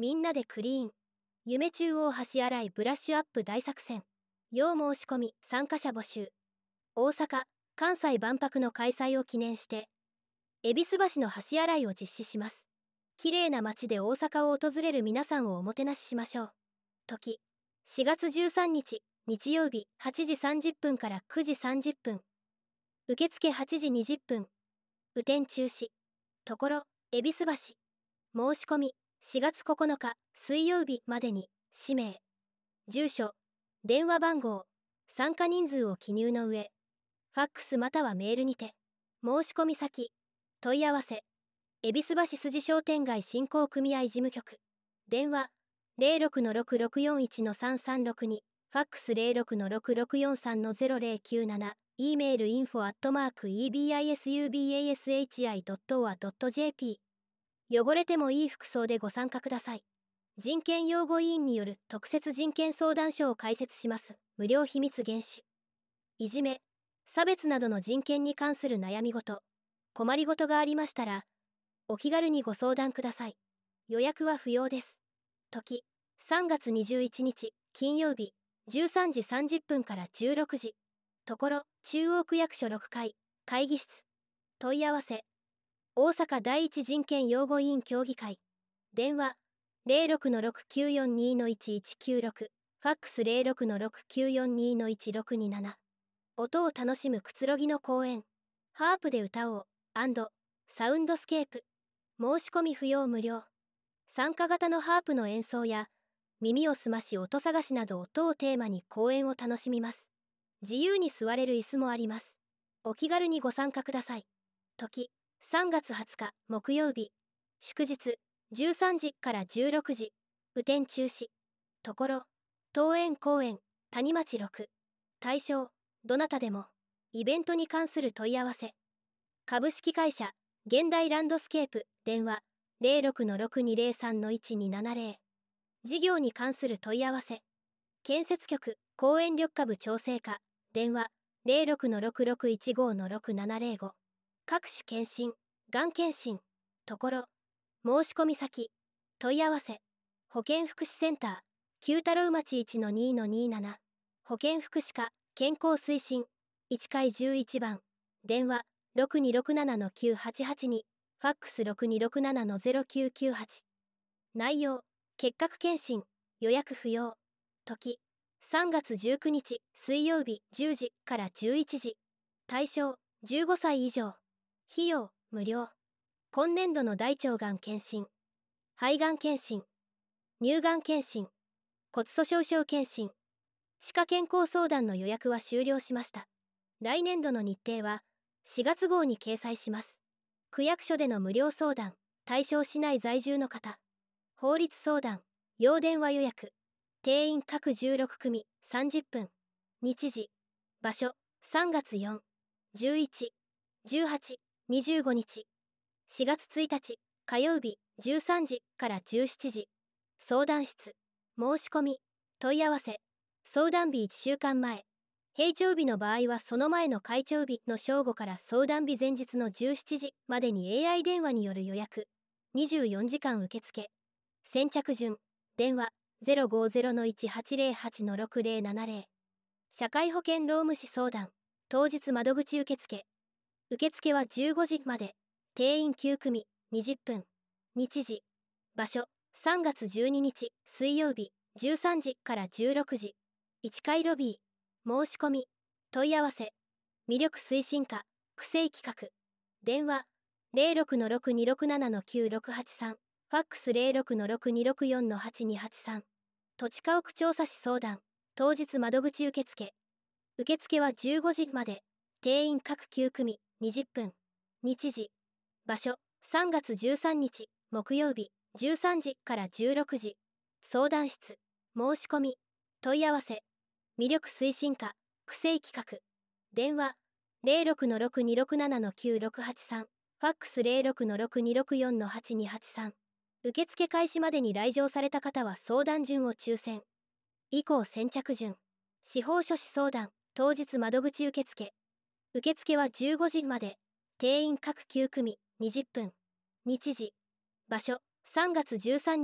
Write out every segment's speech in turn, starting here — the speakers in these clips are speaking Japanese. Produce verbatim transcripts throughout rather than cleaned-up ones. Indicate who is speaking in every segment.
Speaker 1: みんなでクリーン。夢中央橋洗いブラッシュアップ大作戦。要申し込み、参加者募集。大阪・関西万博の開催を記念して、戎橋の橋洗いを実施します。綺麗な街で大阪を訪れる皆さんをおもてなししましょう。時、しがつじゅうさんにち、日曜日、はちじさんじゅっぷんからくじさんじゅっぷん。受付はちじにじゅっぷん。雨天中止。ところ、戎橋。申し込み、しがつここのか、水曜日までに、氏名、住所、電話番号、参加人数を記入の上、ファックスまたはメールにて、申し込み先、問い合わせ、戎橋筋商店街振興組合事務局、電話、ゼロろくのろくろくよんいちのさんさんろくに、ファックス ゼロろくのろくろくよんさんのゼロゼロきゅうなな、e メール インフォ アットマーク イービーアイエスユービーエーエスエイチアイドットオーアールドットジェーピー。汚れてもいい服装でご参加ください。人権擁護委員による特設人権相談所を開設します。無料秘密厳守。いじめ、差別などの人権に関する悩み事、困りごとがありましたら、お気軽にご相談ください。予約は不要です。時、さんがつにじゅういちにち、金曜日、じゅうさんじさんじゅっぷんからじゅうろくじ。ところ、中央区役所ろっかい、会議室。問い合わせ、大阪第一人権擁護委員協議会。電話、ゼロろくのろくきゅうよんにのいちいちきゅうろく。ファックス ゼロろくのろくきゅうよんにのいちろくになな。音を楽しむくつろぎの公演。ハープで歌おう、サウンドスケープ。申し込み不要無料。参加型のハープの演奏や、耳を澄まし音探しなど音をテーマに公演を楽しみます。自由に座れる椅子もあります。お気軽にご参加ください。時、さんがつはつか木曜日、祝日、じゅうさんじからじゅうろくじ、雨天中止。ところ、東園公園、谷町ろく。対象、どなたでも。イベントに関する問い合わせ。株式会社、現代ランドスケープ、電話、ゼロろくのろくにゼロさんのいちにななゼロ。事業に関する問い合わせ。建設局、公園緑化部調整課、電話、ゼロろくのろくろくいちごのろくななゼロご。各種検診、がん検診。ところ、申し込み先、問い合わせ。保健福祉センター、九太郎町 いちのにのにじゅうなな。保健福祉課、健康推進、いちかいじゅういちばん。電話、ろくにろくななのきゅうはちはちに。ファックス ろくにろくななのゼロきゅうきゅうはち。内容、結核検診、予約不要。時、さんがつじゅうくにち、水曜日じゅうじからじゅういちじ。対象、じゅうごさい以上。費用、無料。今年度の大腸がん検診、肺がん検診、乳がん検診、骨粗鬆症検診、歯科健康相談の予約は終了しました。来年度の日程はしがつ号に掲載します。区役所での無料相談、対象市内在住の方、法律相談、要電話予約、定員各じゅうろくくみ、さんじゅっぷん。日時、場所、さんがつよっか、じゅういち、じゅうはち、にじゅうごにち。しがつついたち、火曜日、じゅうさんじからじゅうしちじ。相談室、申し込み、問い合わせ、相談日いっしゅうかんまえ。閉庁日の場合はその前の開庁日の正午から相談日前日のじゅうしちじまでに エーアイ 電話による予約。にじゅうよじかん受付。先着順、電話 ゼロごゼロのいちはちゼロはちのろくゼロななゼロ。社会保険労務士相談、当日窓口受付。受付はじゅうごじまで。定員きゅうくみ、にじゅっぷん。日時、場所、さんがつじゅうににち、水曜日、じゅうさんじからじゅうろくじ。いちかいロビー。申し込み、問い合わせ。魅力推進課、区政企画。電話、ゼロろくのろくにろくななのきゅうろくはちさん。ファックス ゼロろくのろくにろくよんのはちにはちさん。土地家屋調査士相談、当日窓口受付。受付はじゅうごじまで。定員各きゅうくみ、にじゅっぷん。日時、場所、さんがつじゅうさんにち、木曜日、じゅうさんじからじゅうろくじ。相談室、申し込み、問い合わせ。魅力推進課、区政企画。電話、ゼロろくのろくにろくななのきゅうろくはちさん。ファックス ゼロろくのろくにろくよんのはちにはちさん。受付開始までに来場された方は相談順を抽選。以降先着順。司法書士相談、当日窓口受付。受付はじゅうごじまで。定員各きゅうくみ、にじゅっぷん。日時、場所、さんがつじゅうさんにち、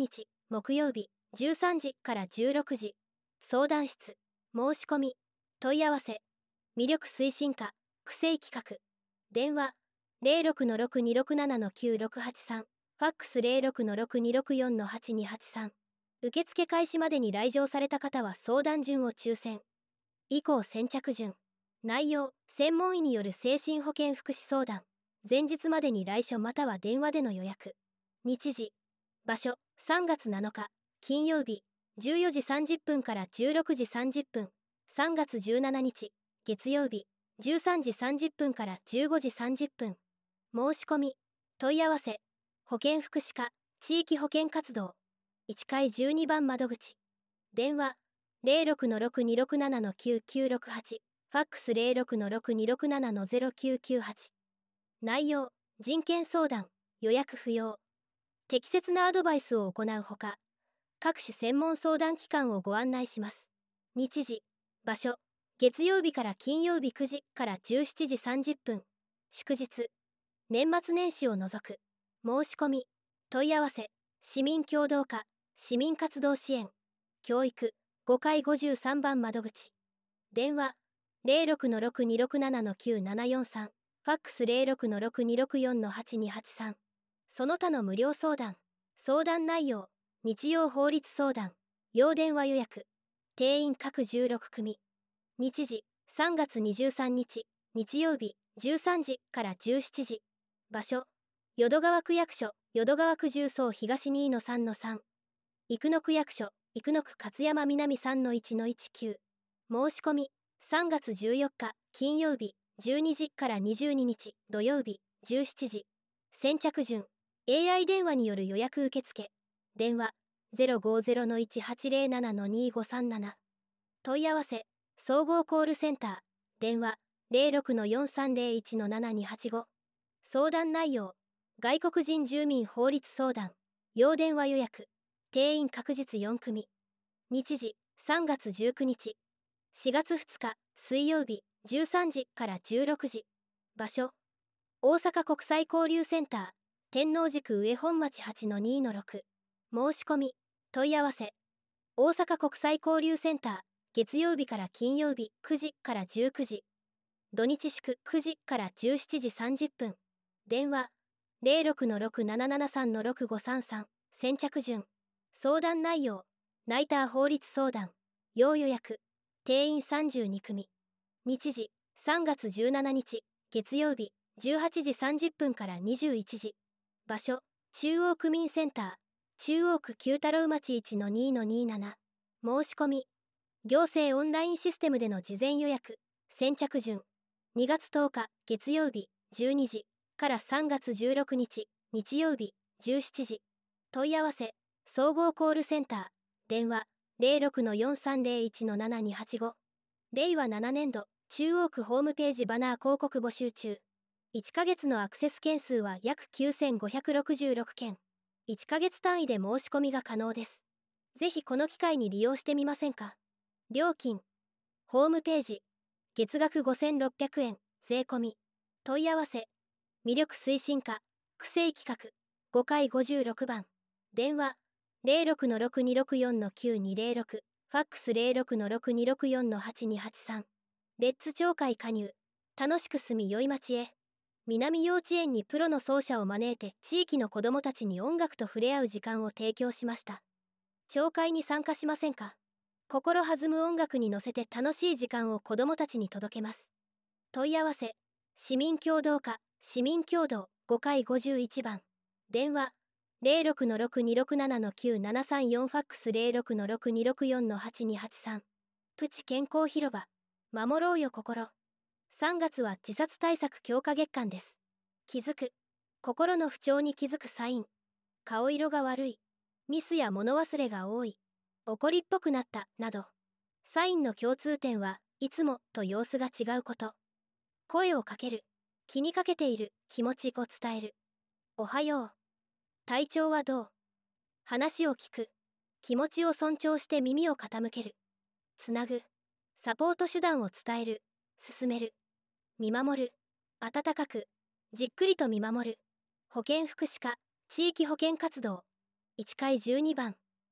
Speaker 1: 木曜日じゅうさんじからじゅうろくじ。相談室。申し込み。問い合わせ。魅力推進課、区政企画。電話 ゼロろくのろくにろくななのきゅうろくはちさん。ファックス ゼロろくのろくにろくよんのはちにはちさん。受付開始までに来場された方は相談順を抽選。以降先着順。内容、専門医による精神保健福祉相談。前日までに来所または電話での予約。日時。場所、さんがつなのか、金曜日、じゅうよじさんじゅっぷんからじゅうろくじさんじゅっぷん。さんがつじゅうしちにち、月曜日、じゅうさんじさんじゅっぷんからじゅうごじさんじゅっぷん。申し込み、問い合わせ、保健福祉課、地域保健活動。いちかいじゅうにばん窓口。電話、ゼロろくのろくにろくななのきゅうきゅうろくはち。ファックス ゼロろくのろくにろくななのゼロきゅうきゅうはち。内容、人権相談、予約不要。適切なアドバイスを行うほか、各種専門相談機関をご案内します。日時、場所、月曜日から金曜日くじからじゅうしちじさんじゅっぷん。祝日、年末年始を除く。申し込み、問い合わせ、市民協働課、市民活動支援、教育、ごかいごじゅうさんばん窓口。電話、ゼロろくのろくにろくななのきゅうななよんさん。ファックス ゼロろくのろくにろくよんのはちにはちさん。その他の無料相談。相談内容、日曜法律相談、要電話予約。定員各じゅうろくくみ。日時、さんがつにじゅうさんにち、日曜日、じゅうさんじからじゅうしちじ。場所、淀川区役所、淀川区重曹東 にのさんのさん。生野区役所、生野区勝山南 さんのいちのいちきゅう。申し込み、さんがつじゅうよっか、金曜日、じゅうにじからにじゅうににち、土曜日、じゅうしちじ。先着順、エーアイ 電話による予約受付。電話、ゼロごゼロのいちはちゼロななのにごさんなな。問い合わせ、総合コールセンター。電話、ゼロろくのよんさんゼロいちのななにはちご。相談内容、外国人住民法律相談、要電話予約。定員確実よんくみ。日時、さんがつじゅうくにち。しがつふつか、水曜日、じゅうさんじからじゅうろくじ。場所、大阪国際交流センター、天王寺区上本町 はちのにのろく。申し込み、問い合わせ、大阪国際交流センター、月曜日から金曜日くじからじゅうくじ。土日祝くじからじゅうしちじさんじゅっぷん。電話、ゼロろくのろくななななさんのろくごさんさん。先着順。相談内容、ナイター法律相談、要予約。定員さんじゅうにくみ。日時、さんがつじゅうしちにち、月曜日、じゅうはちじさんじゅっぷんからにじゅういちじ。場所、中央区民センター、中央区九太郎町 いちのにのになな。申し込み、行政オンラインシステムでの事前予約。先着順、にがつとおか、月曜日、じゅうにじからさんがつじゅうろくにち、日曜日、じゅうしちじ。問い合わせ、総合コールセンター。電話、ゼロろくのよんさんゼロいちのななにはちご。れいわななねんど、中央区ホームページバナー広告募集中。いっかげつのアクセス件数は約きゅうせんごひゃくろくじゅうろくけん。いっかげつ単位で申し込みが可能です。ぜひこの機会に利用してみませんか。料金、ホームページ、月額ごせんろっぴゃくえん、税込み。問い合わせ、魅力推進課、区政企画、ごかいごじゅうろくばん。電話、ゼロろくのろくにろくよんのきゅうにゼロろく。ファックス ゼロろくのろくにろくよんのはちにはちさん。レッツ町会加入。楽しく住みよい町へ。南幼稚園にプロの奏者を招いて地域の子どもたちに音楽と触れ合う時間を提供しました。町会に参加しませんか。心弾む音楽に乗せて楽しい時間を子どもたちに届けます。問い合わせ、市民協働課、市民協働ごかいごじゅういちばん。電話、ゼロろくのろくにろくななのきゅうななさんよん。ファックス ゼロろくのろくにろくよんのはちにはちさん。プチ健康広場、守ろうよ心。さんがつは自殺対策強化月間です。気づく、心の不調に気づくサイン。顔色が悪い、ミスや物忘れが多い、怒りっぽくなったなど、サインの共通点はいつもと様子が違うこと。声をかける、気にかけている気持ちを伝える。おはよう、体調はどう。話を聞く、気持ちを尊重して耳を傾ける。つなぐ、サポート手段を伝える、進める。見守る、温かく、じっくりと見守る。保健福祉課、地域保健活動。いちかいじゅうにばん。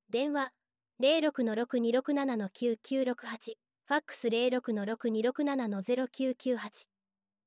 Speaker 1: 電話 ゼロろくのろくにろくななのきゅうきゅうろくはち、ファックス ゼロろくのろくにろくななのゼロきゅうきゅうはち。